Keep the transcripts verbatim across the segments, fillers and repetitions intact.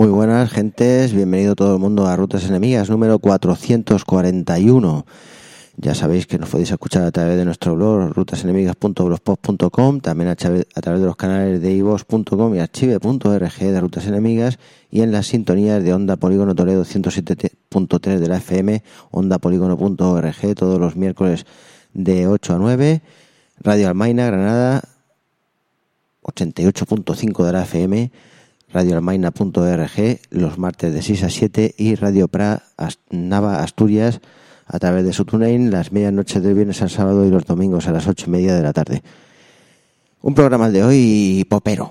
Muy buenas, gentes. Bienvenido todo el mundo a Rutas Enemigas número cuatrocientos cuarenta y uno. Ya sabéis que nos podéis escuchar a través de nuestro blog rutas enemigas punto blogspot punto com, también a través, a través de los canales de i vox punto com y archive punto org de Rutas Enemigas, y en las sintonías de Onda Polígono Toledo ciento siete punto tres de la F M, onda polígono punto org, todos los miércoles de ocho a nueve, Radio Almaina Granada ochenta y ocho punto cinco de la F M, radio almaina punto org los martes de seis a siete, y Radio Pra Nava Asturias a través de su TuneIn las medianoches del viernes al sábado y los domingos a las ocho y media de la tarde. Un programa de hoy popero.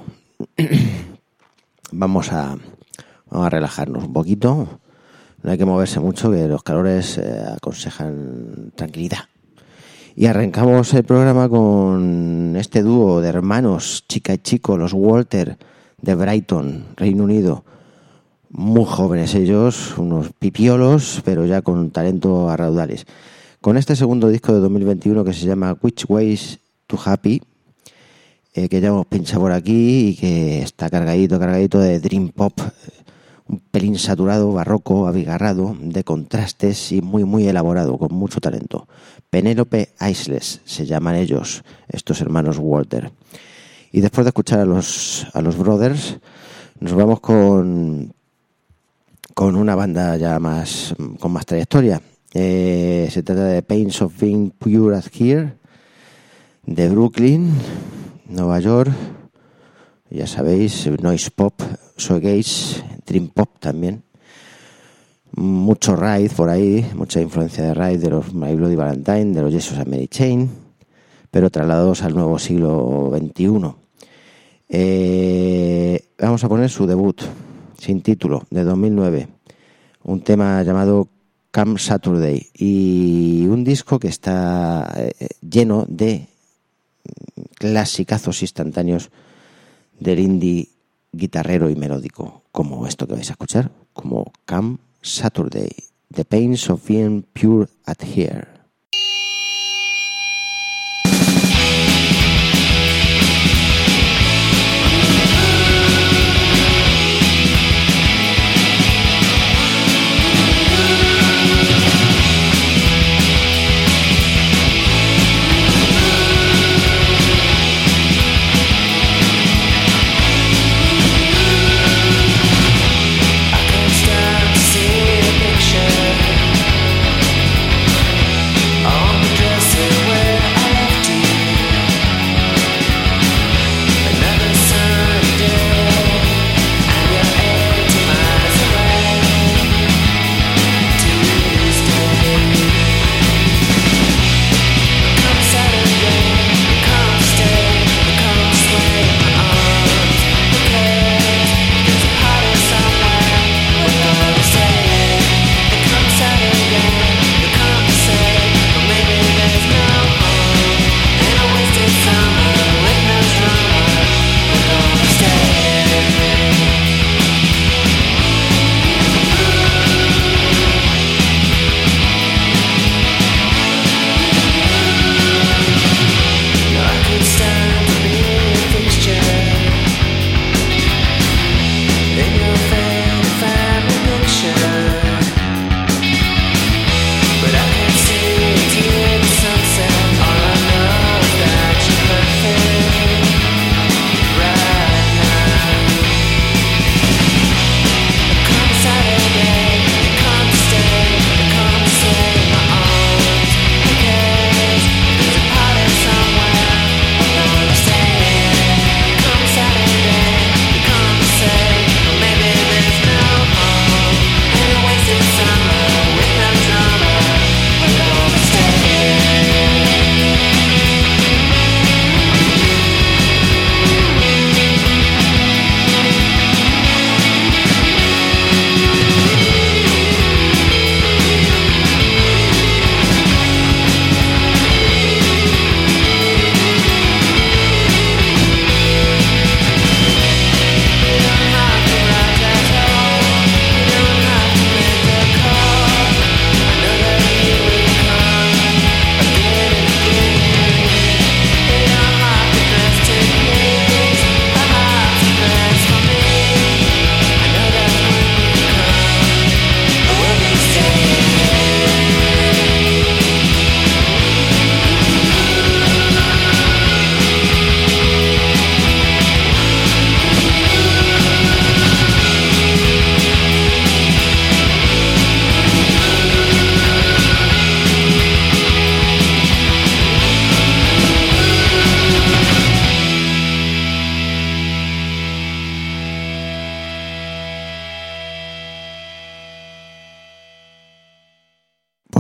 Vamos a, vamos a relajarnos un poquito. No hay que moverse mucho, que los calores eh, aconsejan tranquilidad. Y arrancamos el programa con este dúo de hermanos, chica y chico, los Walter de Brighton, Reino Unido. Muy jóvenes ellos, unos pipiolos, pero ya con talento a raudales. Con este segundo disco de dos mil veintiuno que se llama Which Ways to Happy, eh, que ya hemos pinchado por aquí y que está cargadito, cargadito de dream pop, un pelín saturado, barroco, abigarrado, de contrastes y muy, muy elaborado, con mucho talento. Penelope Isles se llaman ellos, estos hermanos Walter. Y después de escuchar a los, a los Brothers, nos vamos con... con una banda ya más con más trayectoria. Eh, se trata de Pains of Being Pure at Here, de Brooklyn, Nueva York. Ya sabéis, noise pop, shoegaze, dream pop también. Mucho ride por ahí, mucha influencia de ride de los My Bloody Valentine, de los Jesus and Mary Chain, pero trasladados al nuevo siglo veintiuno. Eh, vamos a poner su debut sin título, de dos mil nueve, un tema llamado Come Saturday, y un disco que está eh, lleno de clasicazos instantáneos del indie guitarrero y melódico, como esto que vais a escuchar, como Come Saturday, The Pains of Being Pure at Here. I can't stop seeing your picture.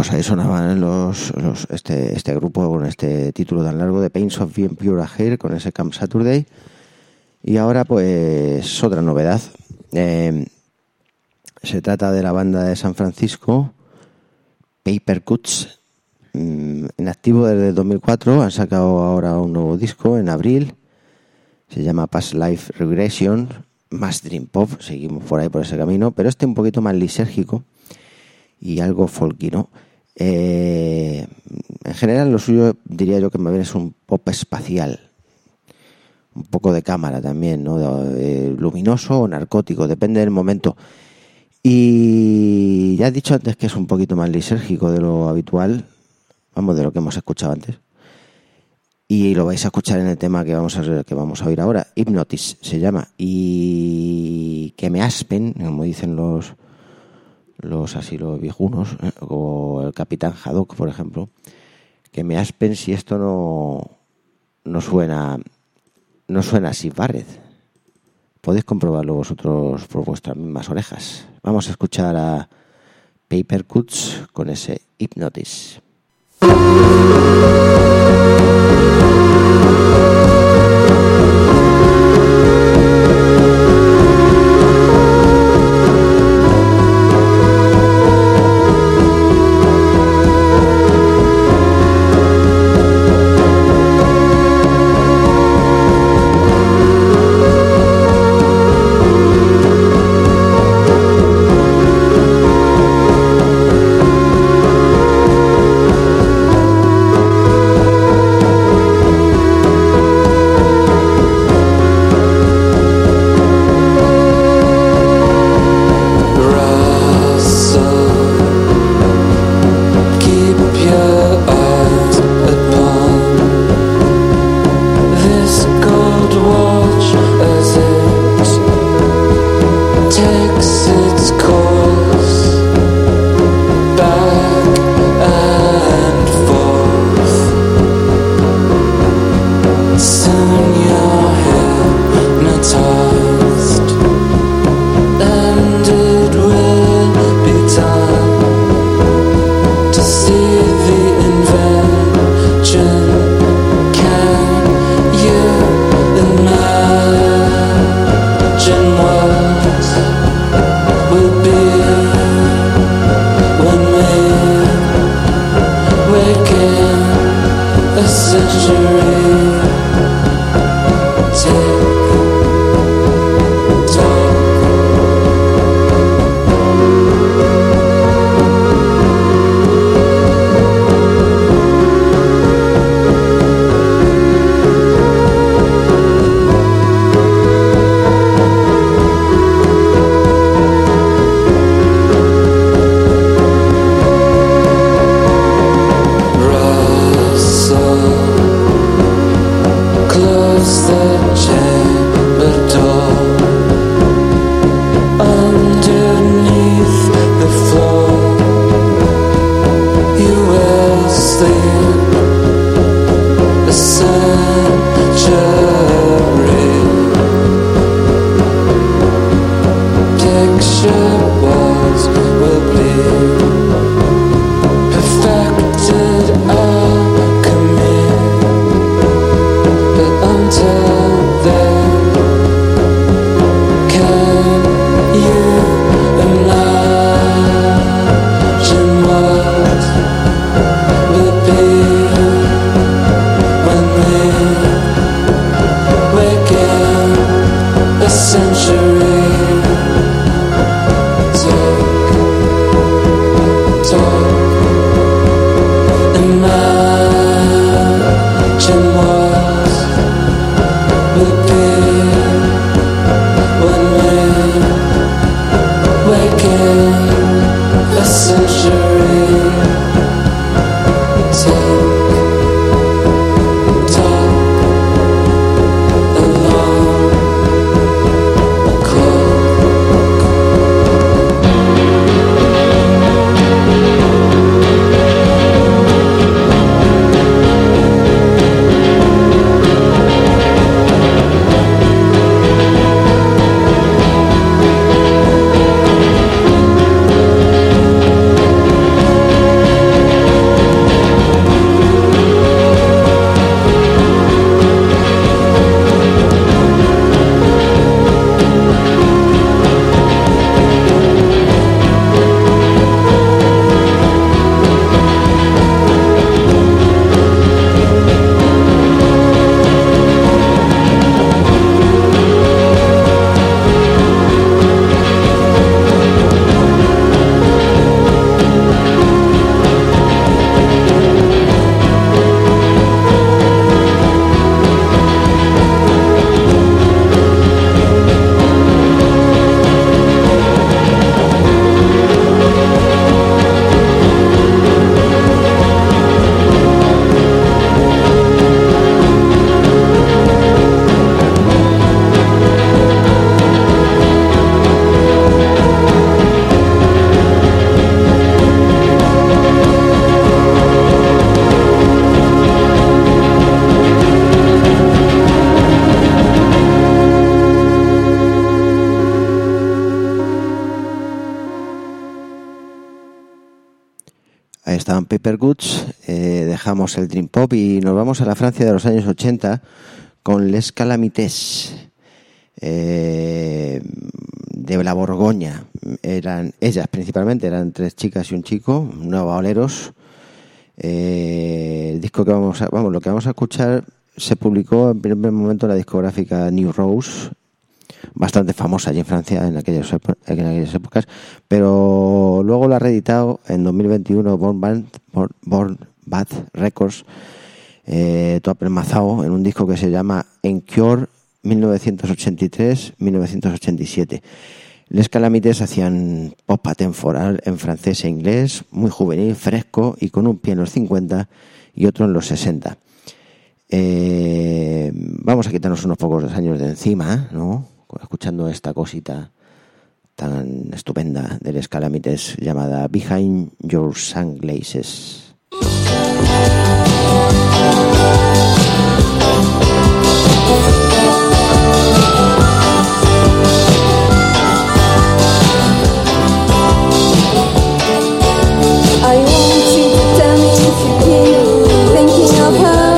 Pues ahí sonaban los, los este, este grupo con este título tan largo de Pains of Being Pure Hair con ese Camp Saturday. Y ahora pues otra novedad. Eh, se trata de la banda de San Francisco, Paper Cuts, mm, en activo desde dos mil cuatro. Han sacado ahora un nuevo disco en abril. Se llama Past Life Regression, más Dream Pop. Seguimos por ahí por ese camino, pero este un poquito más lisérgico y algo folky, ¿no? Eh, en general lo suyo diría yo que más bien es un pop espacial, un poco de cámara también, ¿no? Eh, luminoso o narcótico, depende del momento. Y ya he dicho antes que es un poquito más lisérgico de lo habitual, vamos, de lo que hemos escuchado antes. Y lo vais a escuchar en el tema que vamos a, que vamos a oír ahora, Hypnotis se llama. Y que me aspen, como dicen los los así los viejunos, ¿eh? O el Capitán Haddock, por ejemplo, que me aspen si esto no no suena no suena así Barrett. Podéis comprobarlo vosotros por vuestras mismas orejas. Vamos a escuchar a Paper Cuts con ese Hypnotis. Russell Ahí estaban Paper Goods, eh, dejamos el Dream Pop y nos vamos a la Francia de los años ochenta con Les Calamités, eh, de la Borgoña. Eran ellas principalmente, eran tres chicas y un chico, nuevos boleros. Eh, el disco que vamos a, vamos, lo que vamos a escuchar se publicó en primer momento en la discográfica New Rose, bastante famosa allí en Francia en aquellas, en aquellas épocas, pero luego lo ha reeditado en dos mil veintiuno Born Bad, Born, Born Bad Records, eh, todo apelmazado en un disco que se llama Encore mil novecientos ochenta y tres a mil novecientos ochenta y siete. Les Calamités hacían pop atemporal en francés e inglés, muy juvenil, fresco y con un pie en los cincuenta y otro en los sesenta. Eh, vamos a quitarnos unos pocos años de encima, ¿no? Escuchando esta cosita tan estupenda de Les Calamités llamada Behind Your Sunglasses. I want you to tell me if you keep thinking of her.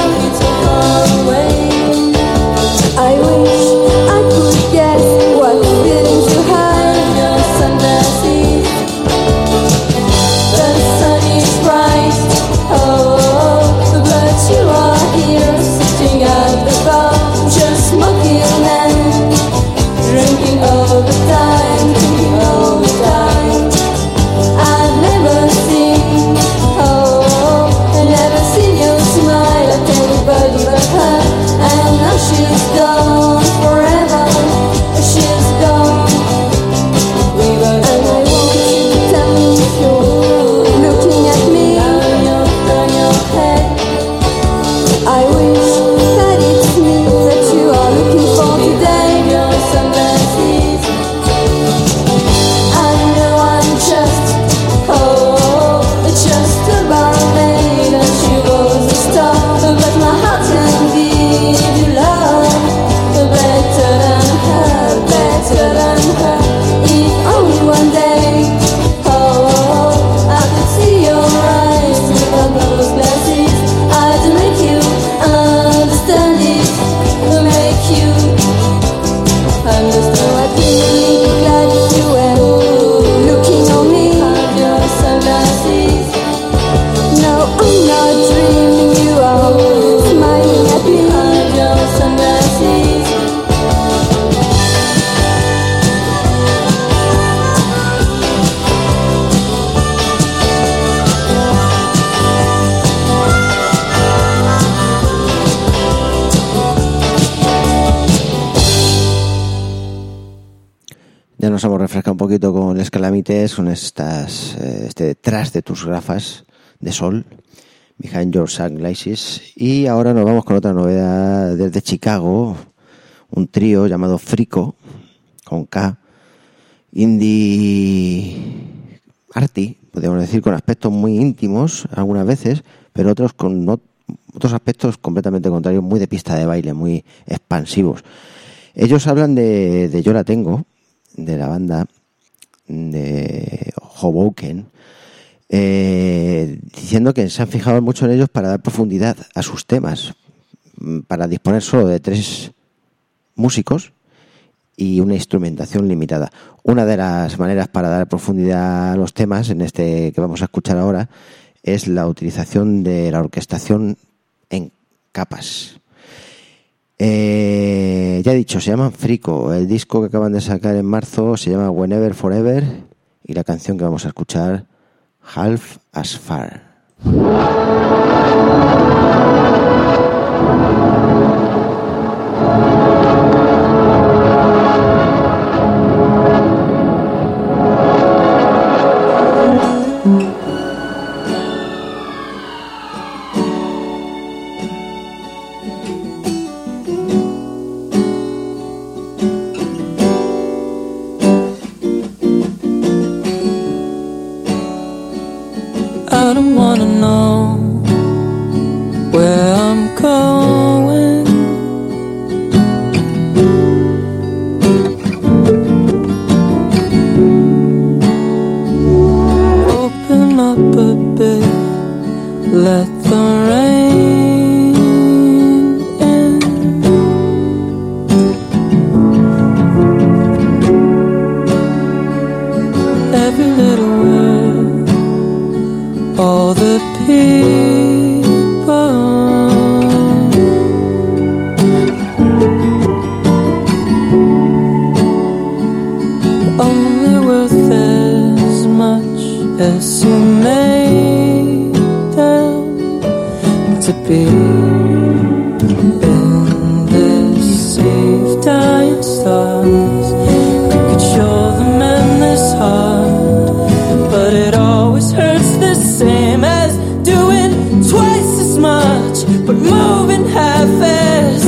I wish I could guess what feelings you have. Your sunglasses, the sun is bright. Oh, but you are here sitting at the bar, just smoking and drinking all the time, drinking all the time. I've never seen, oh, I've never seen you smile at anybody but her. And now she's gone forever, she's gone. We were and I want you to tell me if you're looking at me on your, on your head. I wish that it's me that you are looking for today. Your sunglasses, I know I'm just, oh, just a barmaid and she was a star, but my heart can give you love better than her, better than her. If only one day, oh, I could see your eyes without those glasses, I'd make you understand it, make you understand. I'd be really glad if you were looking on me. Hide your sunglasses. No, I'm not dreaming, you are smiling at me. Hide your sunglasses. Ya nos hemos refrescado un poquito con Les Calamités, con estas, eh, este detrás de tus gafas de sol, Behind Your Sunglasses, y ahora nos vamos con otra novedad desde Chicago, un trío llamado Frico, con K, indie arty, podríamos decir, con aspectos muy íntimos algunas veces, pero otros con no, otros aspectos completamente contrarios, muy de pista de baile, muy expansivos. Ellos hablan de, de Yo la tengo, de la banda de Hoboken, eh, diciendo que se han fijado mucho en ellos para dar profundidad a sus temas, para disponer solo de tres músicos y una instrumentación limitada. Una de las maneras para dar profundidad a los temas, en este que vamos a escuchar ahora, es la utilización de la orquestación en capas. Eh, ya he dicho, se llaman Frico. El disco que acaban de sacar en marzo se llama Whenever Forever y la canción que vamos a escuchar, Half as Far. I don't wanna know where I'm going. Open up a bit. let the rain in. Every little word, all the people, only worth as much as you made them to be. In this sea of dying stars, you could show them endless heart, but it always hurts the same as doing twice as much, but moving half as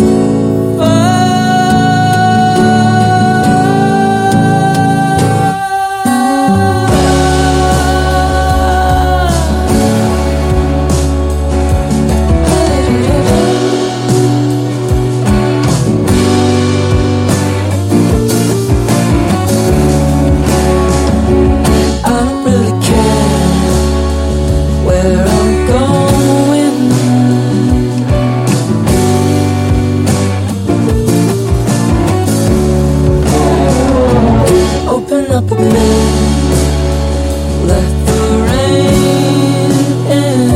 up a minute, let the rain in.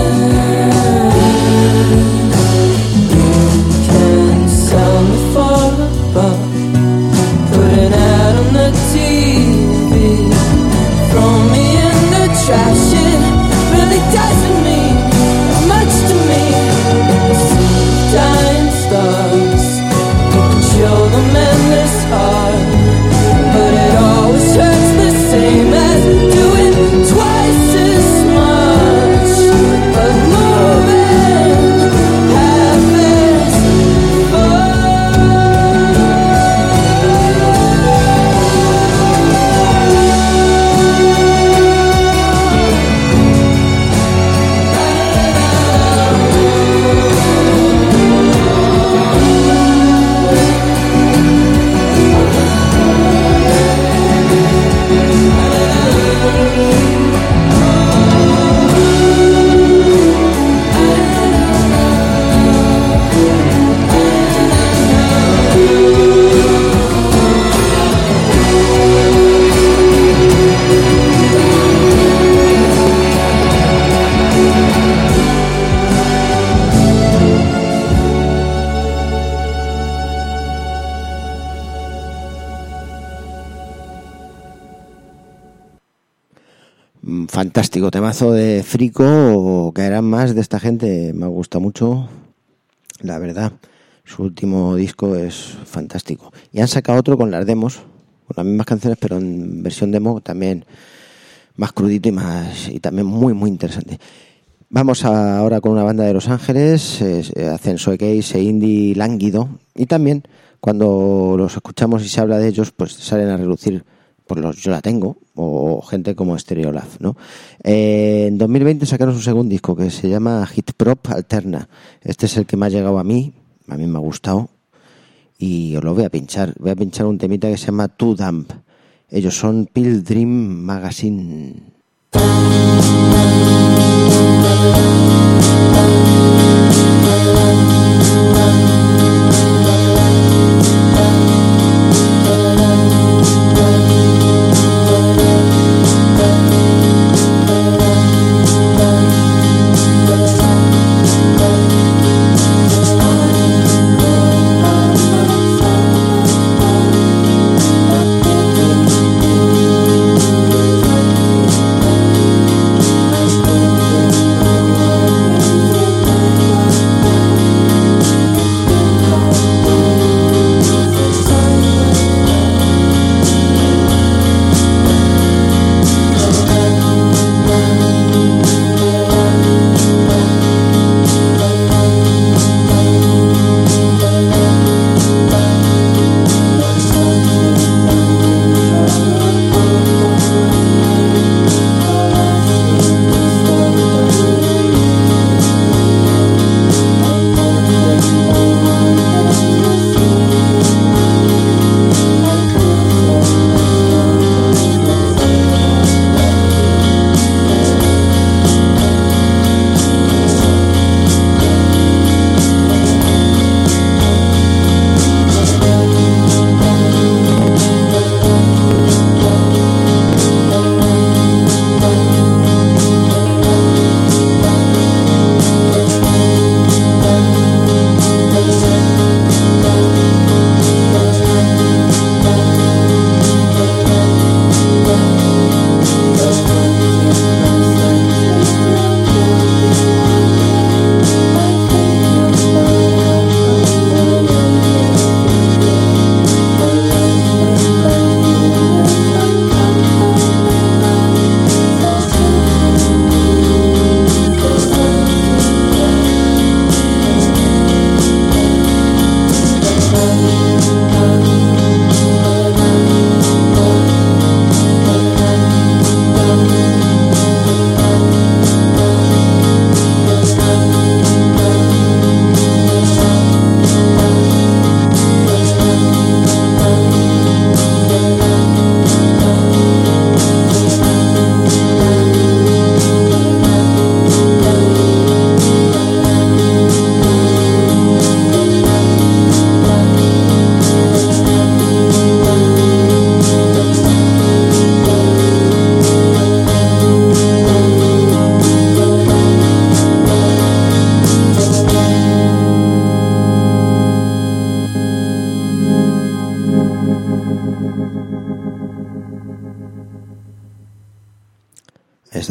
You can sell me for a buck, put an ad on the T V, throw me in the trash, it really doesn't mean much to me. See dying stars, you can show them endless heart, but it always hurts the same as doing twice as much, but moving half as Fantástico temazo de Frico, caerán más de esta gente, me gusta mucho, la verdad. Su último disco es fantástico. Y han sacado otro con las demos, con las mismas canciones, pero en versión demo también más crudito y más y también muy muy interesante. Vamos a, ahora con una banda de Los Ángeles, eh, hacen showcase e indie lánguido, y también cuando los escuchamos y se habla de ellos, pues salen a relucir por los Yo La Tengo o gente como Stereolab, ¿no? Eh, en dos mil veinte sacaron su segundo disco que se llama Hit Prop Alterna. Este es el que me ha llegado a mí, a mí me ha gustado y os lo voy a pinchar. Voy a pinchar un temita que se llama Too Damp. Ellos son Pilgrim Magazine. Thank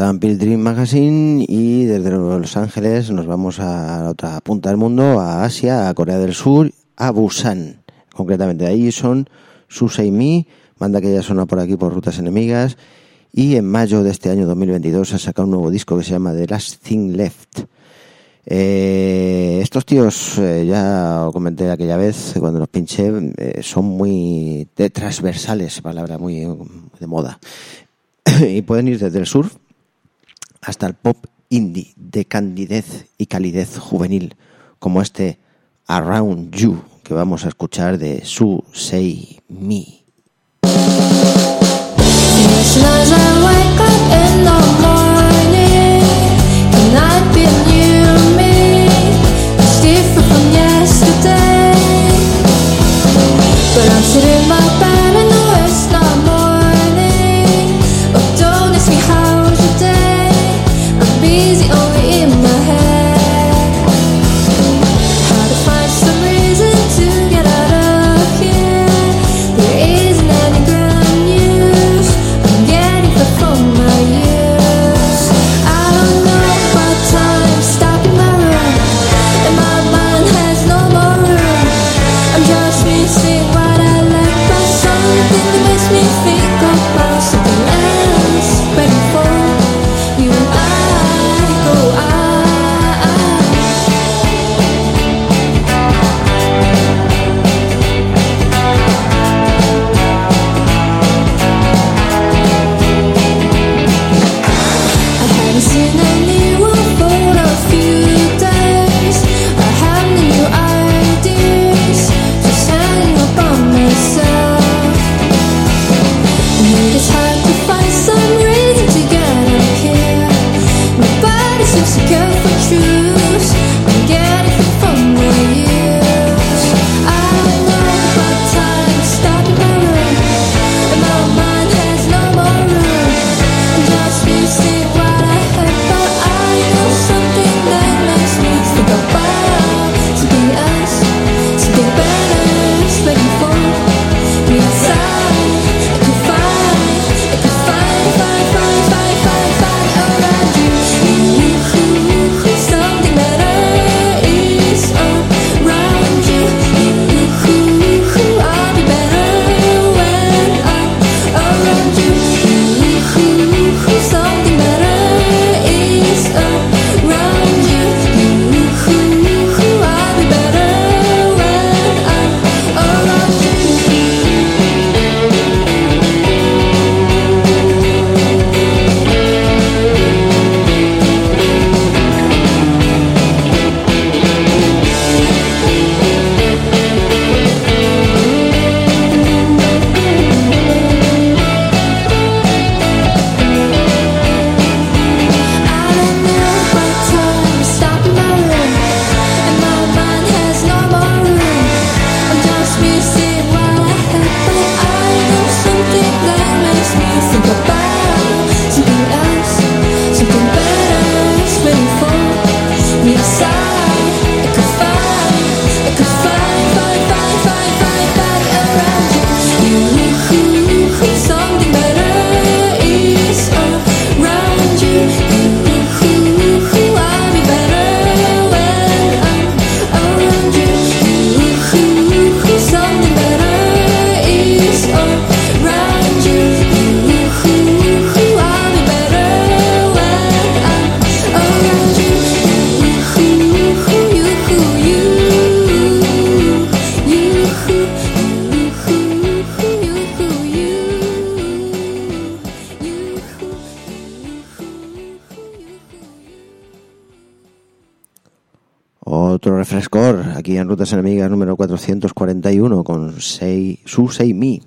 Van Pilgrim Magazine, y desde Los Ángeles nos vamos a la otra punta del mundo, a Asia, a Corea del Sur, a Busan. Concretamente ahí son Susei Mi, banda que ya suena por aquí por Rutas Enemigas, y en mayo de este año dos mil veintidós ha sacado un nuevo disco que se llama The Last Thing Left. Eh, estos tíos, eh, ya os comenté aquella vez cuando los pinché, eh, son muy de transversales, palabra muy de moda, y pueden ir desde el surf hasta el pop indie de candidez y calidez juvenil, como este Around You que vamos a escuchar de Susei Mi. As I wake up in the morning, can I be new me? It's different from yesterday, but I'm sitting in my bed and no, it's not morning. Oh, don't ask me how's your day, I'm busy only in my head. How to find some reason to get out of here. There isn't any good news I'm getting from my years. I don't know what time stopping my room, and my mind has no more room. I'm just missing what I like, but something that makes me think about something else. Waiting for you and I go I. I haven't seen anyone for a few days. I have no new ideas, just hanging up on myself. And it's hard to find some reason to get out here. Nobody seems to care for truth. I'm getting it from my years. I don't know what time stopping my room, and my mind has no more room. I'm just missing what I had, but I know something that makes me think about something else, something better is waiting for me outside. I could find, I could find, find, find, find, find, find around you. Something better is around you. I'll be better when I'm around you. Something better is around you. I'll be better when I'm around you. I don't know what time stopping my room, and my mind has no more room. I'm just missing what I had, but I know something that makes me think about something else, something better is waiting for me outside. I could find, I could find, find, find, find, find, find around you. Something better is around you. I'll be better when I'm around you. Something better is around you. I'll be better when I'm around you. You, Otro refrescor aquí en Rutas Enemigas número cuatrocientos cuarenta y uno con Sei, Susei Mi.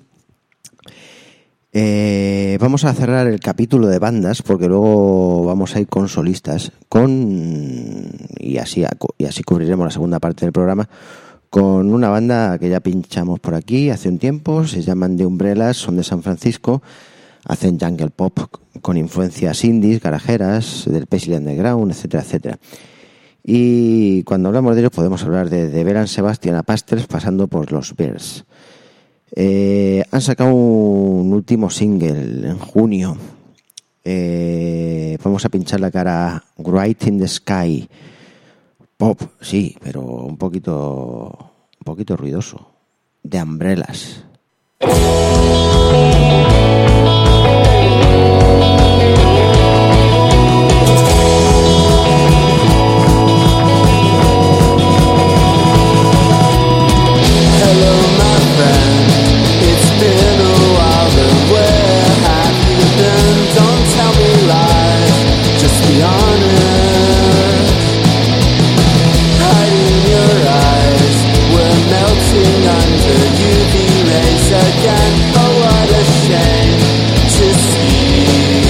Eh, vamos a cerrar el capítulo de bandas porque luego vamos a ir con solistas, con y así y así cubriremos la segunda parte del programa con una banda que ya pinchamos por aquí hace un tiempo. Se llaman The Umbrellas, son de San Francisco, hacen jungle pop con influencias indies, garajeras, del Paisley Underground, etcétera, etcétera. Y cuando hablamos de ellos podemos hablar de, de Belle and Sebastian a Pastels pasando por los Bears. Eh, han sacado un último single en junio Eh, vamos a pinchar la cara Wright in the Sky. Pop, sí, pero un poquito, un poquito ruidoso. The Umbrellas. Hello, my friend. It's been a while, and where have you been? Don't tell me lies, just be honest. Hiding your eyes, we're melting under U V rays again. Oh, what a shame to see.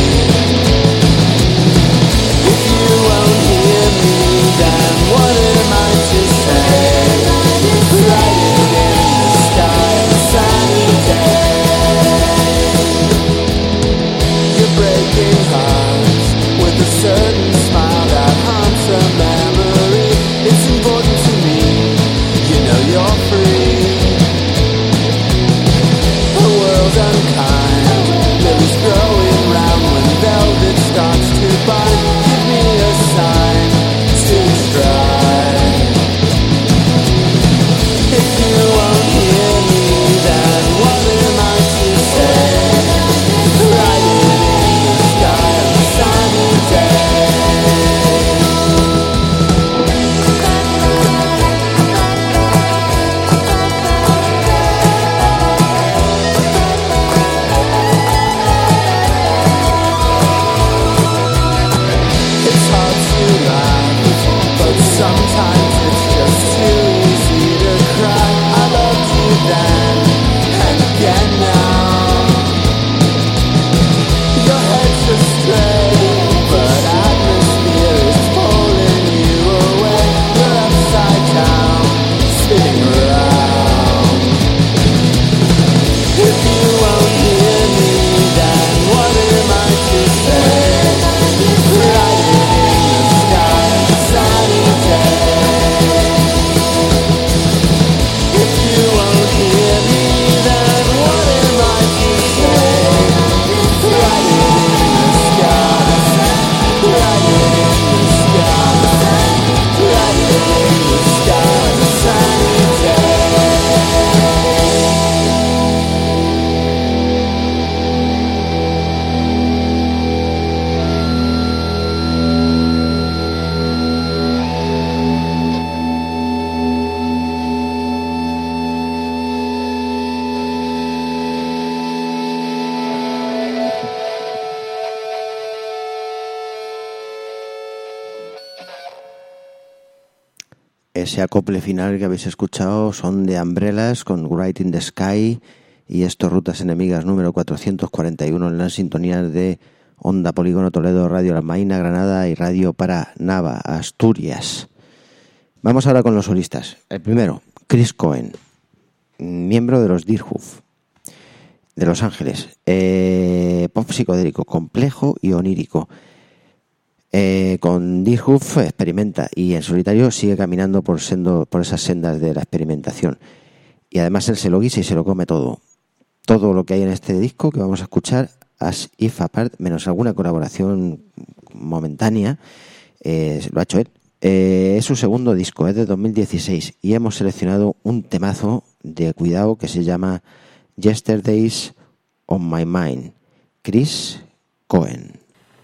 If you won't hear me, then what am I to say? Writing in the sky, a sunny day. You're breaking hearts with a certain smile that haunts a memory. It's important to me, you know you're free. A world unkind, lilies growing round when velvet starts to bind. Give me a sign to try. If you won't hear me, then what am I to say? Writing in the sky on a sunny day. It's hard to laugh, but sometimes it's just too easy to cry. I loved you then, and again now. Your head's astray, but atmosphere is pulling you away. You're upside down, spinning around. If you won't hear me, then what am I to say? Writing in the sky, a sunny day. If you won't hear me, then what am I to say? Writing in the sky, writing in the sky, writing in the sky, a sunny day. Ese acople final que habéis escuchado son de Umbrellas con Wright in the Sky, y esto Rutas Enemigas número cuatrocientos cuarenta y uno en las sintonías de Onda Polígono Toledo, Radio La Maina, Granada y Radio para Nava, Asturias. Vamos ahora con los solistas. El primero, Chris Cohen, miembro de los Deerhoof, de Los Ángeles. Eh, pop psicodélico, complejo y onírico. Eh, con Deerhoof experimenta y en solitario sigue caminando por, sendo, por esas sendas de la experimentación. Y además él se lo guisa y se lo come todo. Todo lo que hay en este disco que vamos a escuchar, As If Apart, menos alguna colaboración momentánea, eh, lo ha hecho él. Eh, es su segundo disco, es de dos mil dieciséis, y hemos seleccionado un temazo de cuidado que se llama Yesterday's on My Mind, Chris Cohen.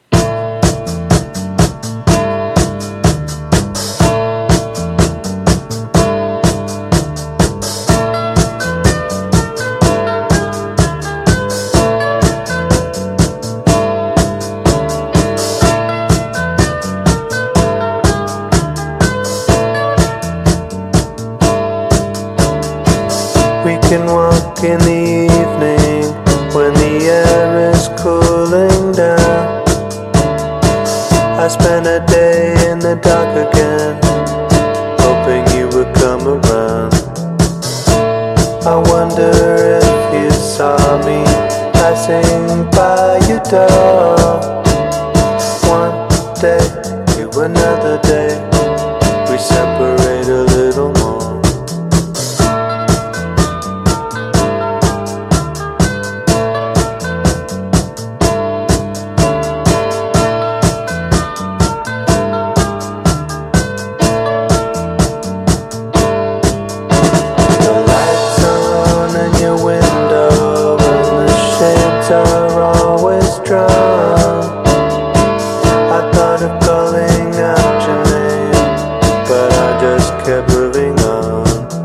Can walk in the evening when the air is cooling down. I spent a day in the dark again, hoping you would come around. I wonder if you saw me passing by your door. One day to another day, we separate a little more. of calling out your name, but I just kept moving on.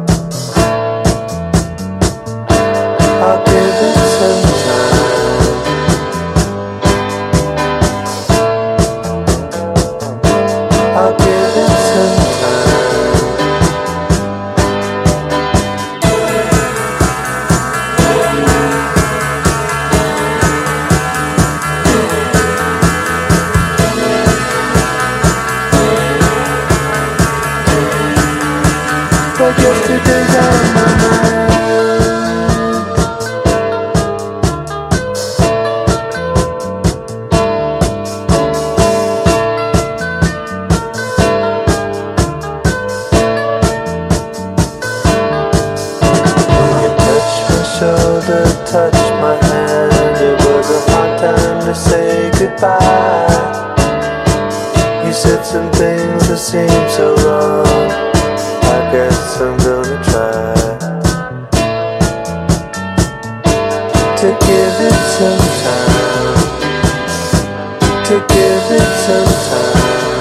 I'll give it some time. I'll give it some time. But yesterday's on my mind. Shoulder touch my hand. It was a hard time to say goodbye. You said some things that seemed so wrong. I guess I'm gonna try to give it some time. To give it some time.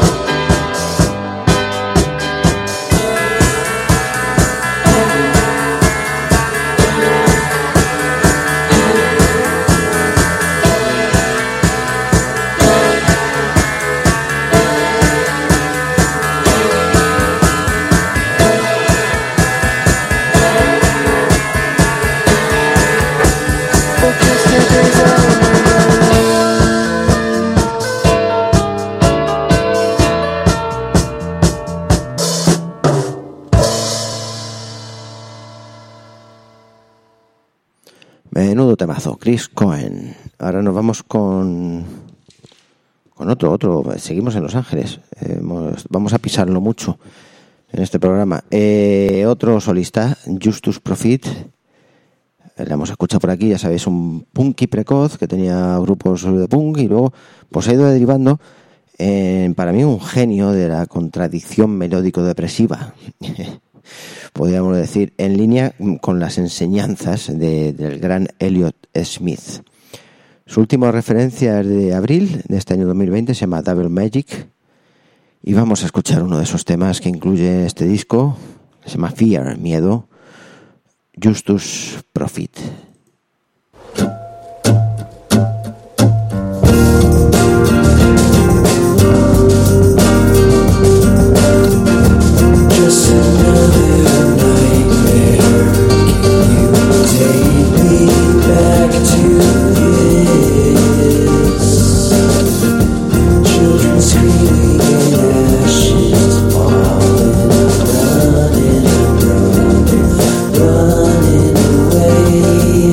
Menudo temazo, Chris Cohen. Ahora nos vamos con con otro, otro. Seguimos en Los Ángeles. Eh, vamos a pisarlo mucho en este programa. Eh, otro solista, Justus Profit. Eh, le hemos escuchado por aquí, ya sabéis, un punky precoz que tenía grupos de punk y luego pues ha ido derivando en, para mí, un genio de la contradicción melódico-depresiva. Podríamos decir, en línea con las enseñanzas de, del gran Elliott Smith. Su última referencia es de abril de este año dos mil veinte, se llama Double Magic, y vamos a escuchar uno de esos temas que incluye este disco, se llama Fear, Miedo, Justus Profit. Running away.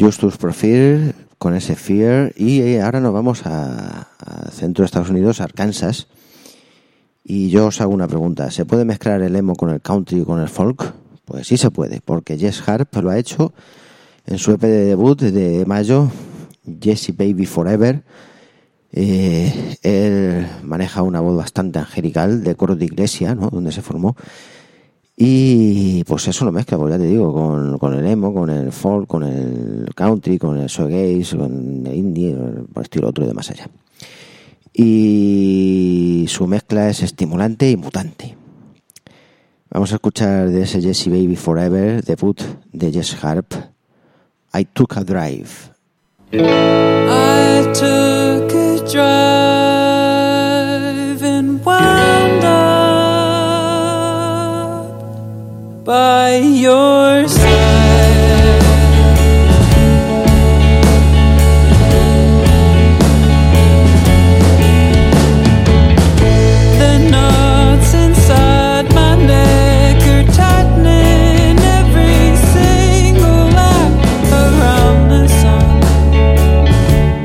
Justus Pro Fear con ese Fear. Y ahora nos vamos a, a centro de Estados Unidos, Arkansas. Y yo os hago una pregunta. ¿Se puede mezclar el emo con el country y con el folk? Pues sí se puede, porque Jess Harp lo ha hecho en su E P de debut de mayo, Jessie Baby Forever. Eh, él maneja una voz bastante angelical de coro de iglesia, ¿no? Donde se formó, y pues eso lo mezcla, pues ya te digo, con, con el emo, con el folk, con el country, con el shoegaze, con el indie, por estilo otro y de más allá. Y su mezcla es estimulante y mutante. Vamos a escuchar de ese Jessie Baby Forever, debut de Jess Harp, I Took a Drive. I took a drive and wound up by your side. The knots inside my neck are tightening every single lap around the sun.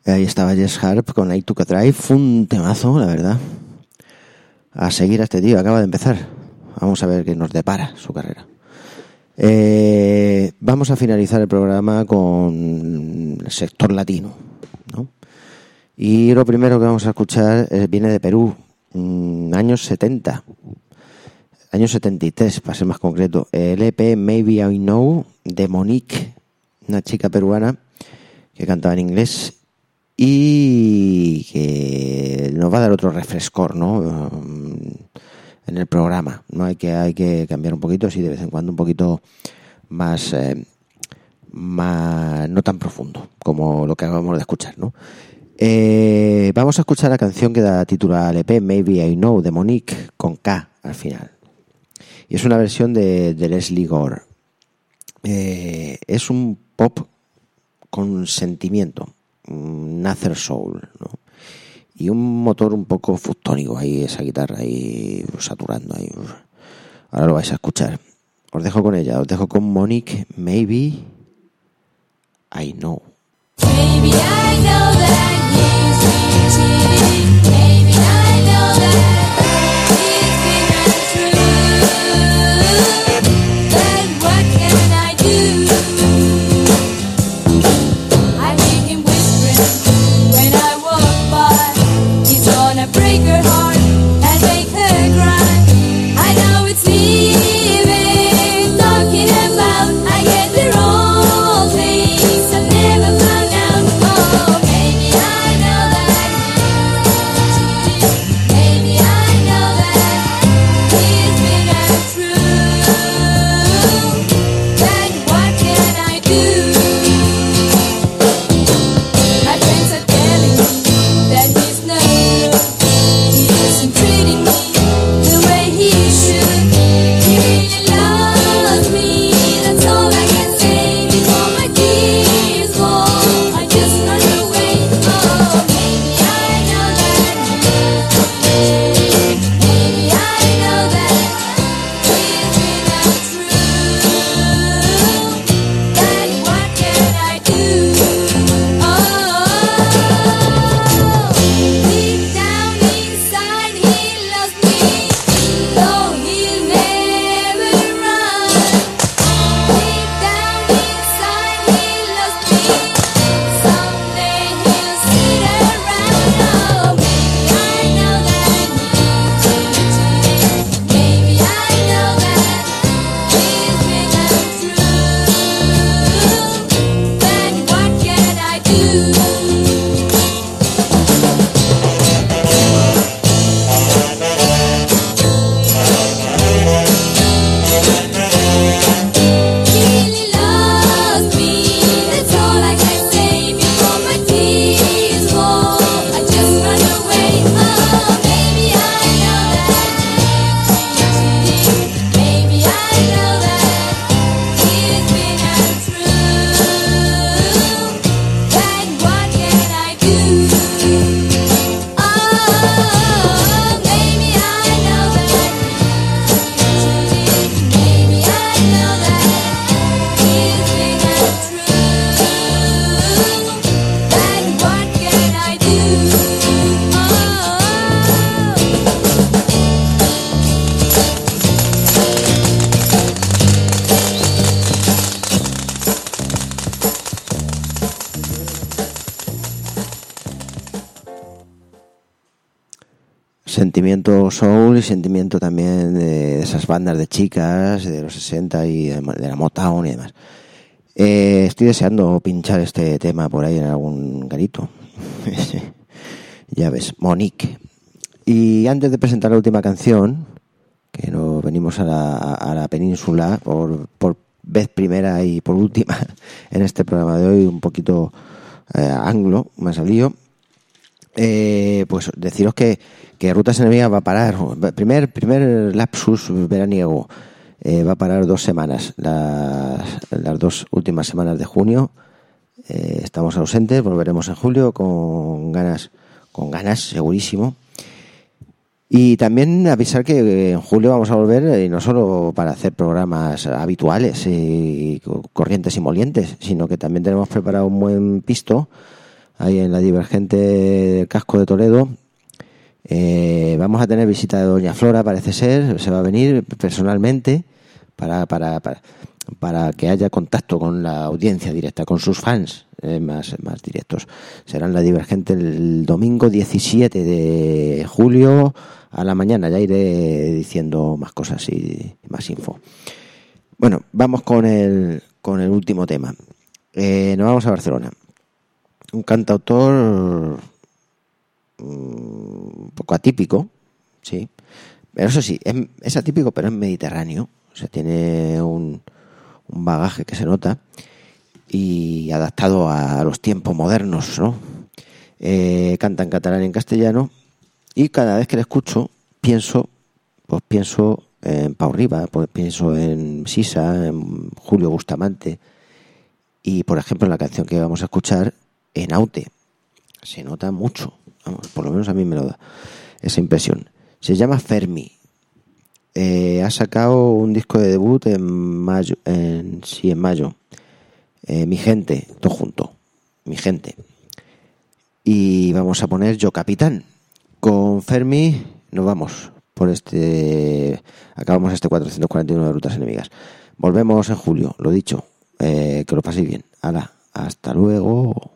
Ahí estaba Jess Harp con I Took a Drive. Fue un temazo, la verdad. A seguir a este tío, acaba de empezar. Vamos a ver qué nos depara su carrera. Eh, vamos a finalizar el programa con el sector latino, ¿no? Y lo primero que vamos a escuchar eh, viene de Perú, mmm, años setenta. Años setenta y tres, para ser más concreto. El E P Maybe I Know de Monique, una chica peruana que cantaba en inglés y que nos va a dar otro refrescor, ¿no? En el programa, ¿no? Hay que, hay que cambiar un poquito, sí, de vez en cuando un poquito más, eh, más no tan profundo como lo que acabamos de escuchar, ¿no? Eh, vamos a escuchar la canción que da título al E P Maybe I Know de Monique con K al final. Y es una versión de, de Leslie Gore. Eh, es un pop con sentimiento, un Nather Soul, ¿no? Y un motor un poco futónico ahí, esa guitarra ahí saturando ahí. Ahora lo vais a escuchar. Os dejo con ella, os dejo con Monique, Maybe I Know. Maybe I know that he's been cheating. Maybe I know that he's been untrue. Then what can I do? I hear him whispering when I walk by. He's gonna break her heart and make her cry. I know it's leaving, talking about I get the wrong things I never found out. Oh, maybe I know that he's cheating. Maybe I know that he's been untrue. Then what can I do? My friends are telling me that he's no good. He isn't treating me the way he should. He really loves me, that's all I can say. Before my tears fall, I just run away. Oh, maybe I know that he's cheating. Maybe I know that he's been untrue. Then what can I do? Oh, deep down inside he loves me, though he'll never run. Deep down inside he loves me, someday he'll sit around. Oh, maybe I know that he's cheating. Maybe I know that he's been untrue. Then what can I do? He really loves me, that's all I can say. Before my tears fall, I just run away. Oh, maybe I know that he's cheating. Maybe I know that he's been untrue. Then what can I do? Oh, maybe I know that he's cheating. Maybe I know that he's been untrue. Then what can I do? Sentimiento soul y sentimiento también de esas bandas de chicas de los sesenta y de de la Motown y demás. Eh, estoy deseando pinchar este tema por ahí en algún garito. Ya ves, Monique. Y antes de presentar la última canción, que nos venimos a la, a la península por, por vez primera y por última en este programa de hoy, un poquito eh, anglo, me ha salido. Eh, pues deciros que, que Rutas Enemigas va a parar, primer, primer lapsus veraniego, eh, va a parar dos semanas, las, las dos últimas semanas de junio. Eh, estamos ausentes, volveremos en julio con ganas, con ganas segurísimo. Y también avisar que en julio vamos a volver, y no solo para hacer programas habituales y corrientes y molientes, sino que también tenemos preparado un buen pisto ahí en la Divergente del Casco de Toledo. Eh, vamos a tener visita de Doña Flora, parece ser, se va a venir personalmente para, para, para, para que haya contacto con la audiencia directa, con sus fans eh, más, más directos. Será en la Divergente el domingo diecisiete de julio a la mañana, ya iré diciendo más cosas y más info. Bueno, vamos con el, con el último tema. Eh, nos vamos a Barcelona. Un cantautor un poco atípico, sí, pero eso sí, es, es atípico, pero es mediterráneo, o sea, tiene un, un bagaje que se nota y adaptado a los tiempos modernos, ¿no? Eh, canta en catalán y en castellano, y cada vez que le escucho pienso, pues pienso en Pau Riba, pues pienso en Sisa, en Julio Bustamante, y por ejemplo en la canción que vamos a escuchar, en Aute, se nota mucho. Vamos, por lo menos a mí me lo da esa impresión. Se llama Fermi. Eh, ha sacado un disco de debut en mayo. En, sí, en mayo. Eh, Mi gente, todo junto. Mi gente. Y vamos a poner Yo Capitán. Con Fermi nos vamos por este. Acabamos este cuatrocientos cuarenta y uno de Rutas Enemigas. Volvemos en julio, lo dicho. Eh, que lo paséis bien. Hala, hasta luego.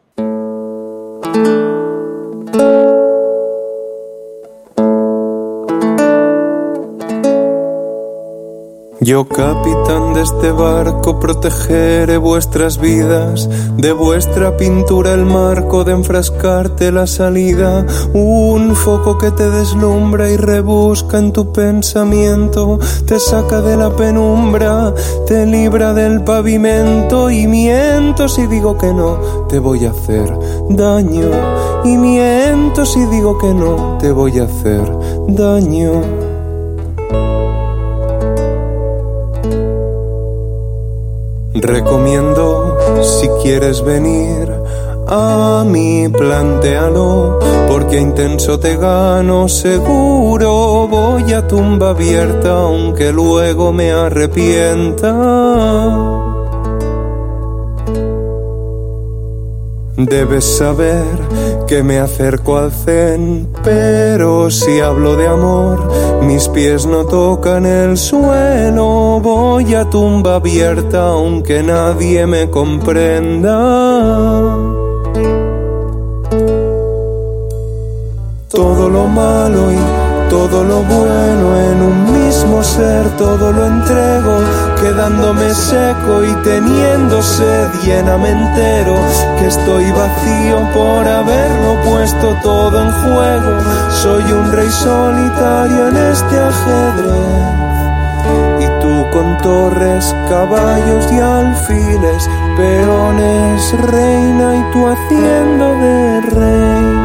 Yo, capitán de este barco, protegeré vuestras vidas, de vuestra pintura el marco, de enfrascarte la salida, un foco que te deslumbra y rebusca en tu pensamiento, te saca de la penumbra, te libra del pavimento, y miento si digo que no, te voy a hacer daño, y miento si digo que no, te voy a hacer daño. Recomiendo, si quieres venir a mí, plantéalo, porque a intenso te gano seguro. Voy a tumba abierta, aunque luego me arrepienta. Debes saber que me acerco al zen, pero si hablo de amor, mis pies no tocan el suelo. Voy a tumba abierta, aunque nadie me comprenda. Todo lo malo y todo lo bueno en un mismo ser, todo lo entrego, quedándome seco y teniendo sed, lléname entero, que estoy vacío por haberlo puesto todo en juego. Soy un rey solitario en este ajedrez, y tú con torres, caballos y alfiles, peones, reina, y tú haciendo de rey.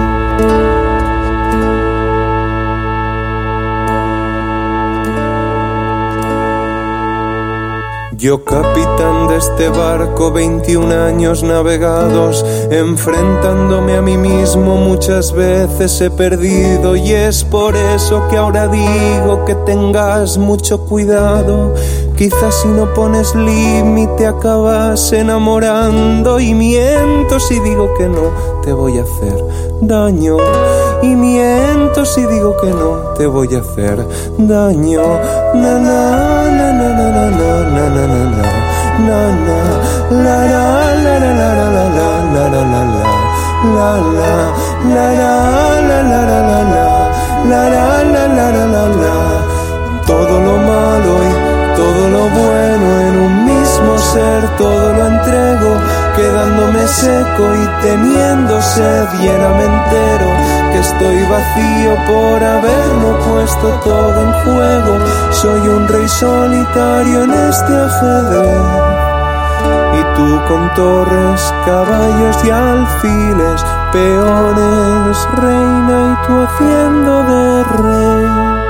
Yo, capitán de este barco, veintiún años navegados, enfrentándome a mí mismo muchas veces he perdido, y es por eso que ahora digo que tengas mucho cuidado. Quizás si no pones límite acabas enamorando, y miento si digo que no, te voy a hacer daño, y miento si digo que no, te voy a hacer daño. Na na na na na na na na na na na na la la la la la la la la la la la la la la la la la la. Todo lo malo y todo lo bueno en un mismo ser, todo lo entrego, quedándome seco y teniendo sed, lléname entero, que estoy vacío por haberlo puesto todo en juego. Soy un rey solitario en este ajedrez, y tú con torres, caballos y alfiles, peones, reina, y tú haciendo de rey.